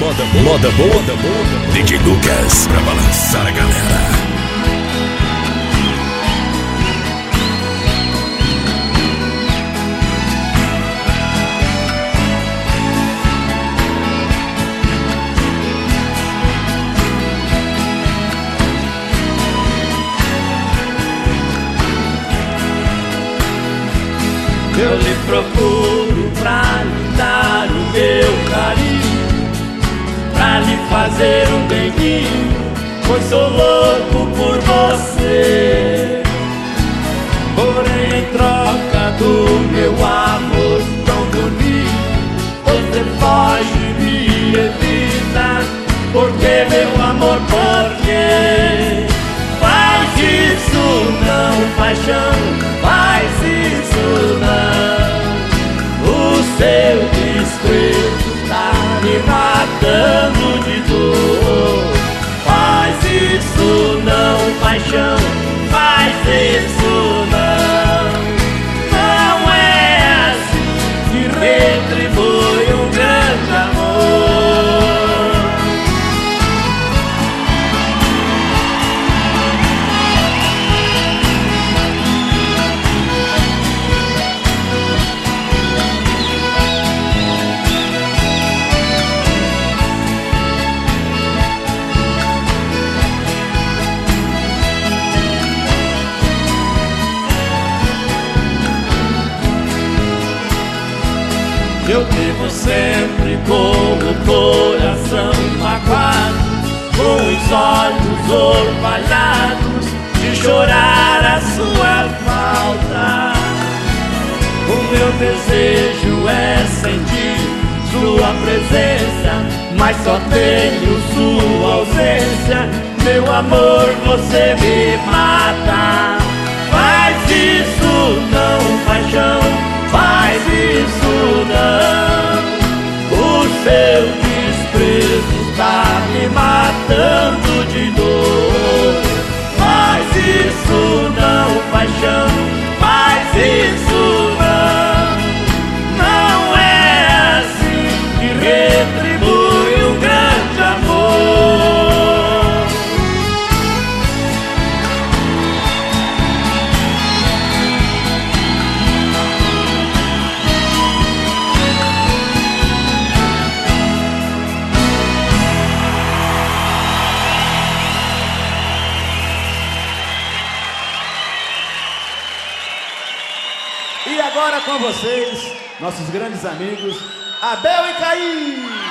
moda boa. DJ Lucas pra balançar a galera. Eu lhe procuro pra lhe dar o meu carinho, pra lhe fazer um beijinho, pois sou louco por você. Porém, em troca do meu amor tão bonito, você foge, me evita. Porque, meu amor, por quê? Faz isso não, paixão, faz isso não. O seu desprezo tá me matando de dor. Faz isso não, paixão, faz isso não. Não é assim que retribui um grande amor. Eu vivo sempre com o coração magoado, com os olhos orvalhados de chorar a sua falta. O meu desejo é sentir sua presença, mas só tenho sua ausência. Meu amor, você me mata. Faz isso não, paixão, faz isso não. O seu desprezo está me matando de dor. Faz isso não, paixão, faz isso não. Não é assim que retribui um grande amor. E agora com vocês, nossos grandes amigos, Abel e Caim.